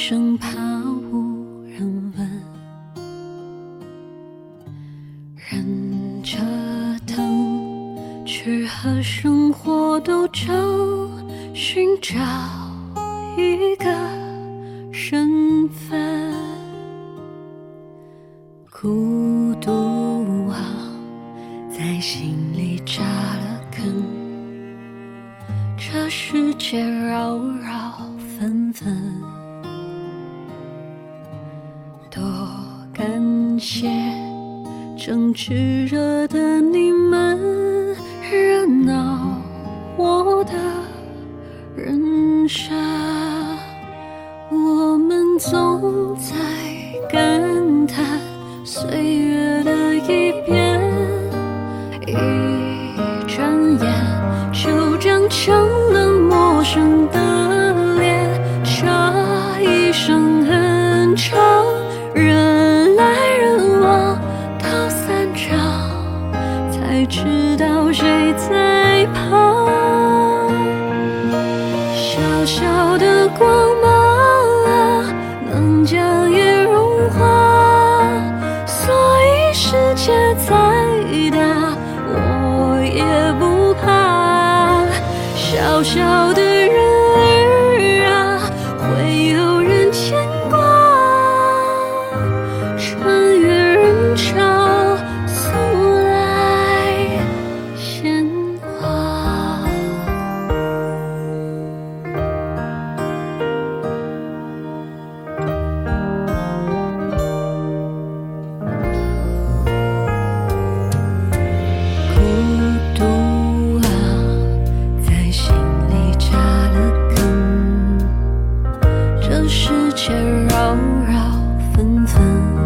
生怕无人问，忍着疼去和生活斗争，寻找一个身份。孤独啊，在心里扎了根，这世界扰扰纷纷，多感谢正炽热的你们，热闹我的人生。我们总在感叹岁月的一变，一转眼就长成了陌生的脸。这一生很长，人来人往到散场，才知道谁在旁。小小的光芒啊，能将夜融化，所以世界再大我也不怕。小小的人儿啊，会有人牵挂，穿越人潮送来鲜花。孤独啊，在心里扎了根，这世界扰扰纷纷，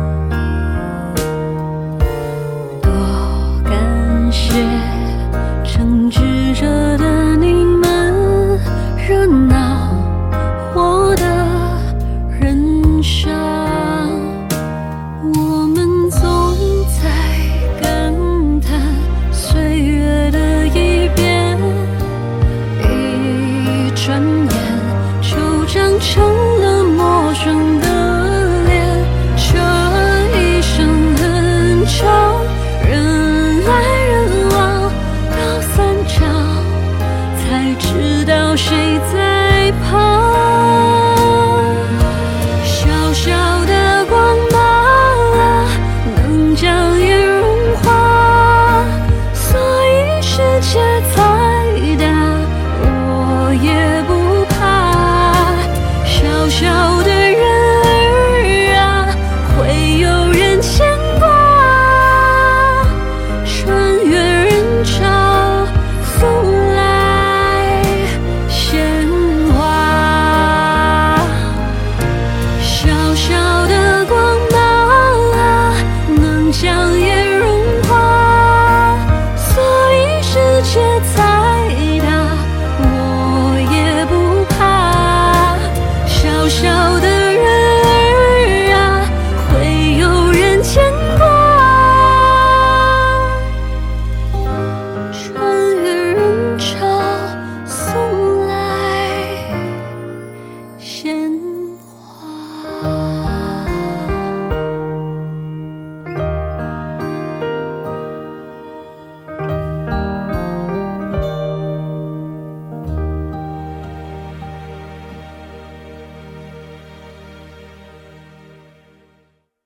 多感谢正炙热的你们，热闹我的人生。我们总在感叹岁月的一变，一转眼就长成了陌生的脸。这一生很长，人来人往到散场，才知道谁在旁。小小的光芒啊，能将夜融化，所以世界再大我也不怕。小小的人儿啊，会有人牵挂，穿越人潮送来鲜花。小小的光芒啊，能将夜融化，所以世界再大我也不怕。小小的人儿啊，会有人牵挂，穿越人潮送来鲜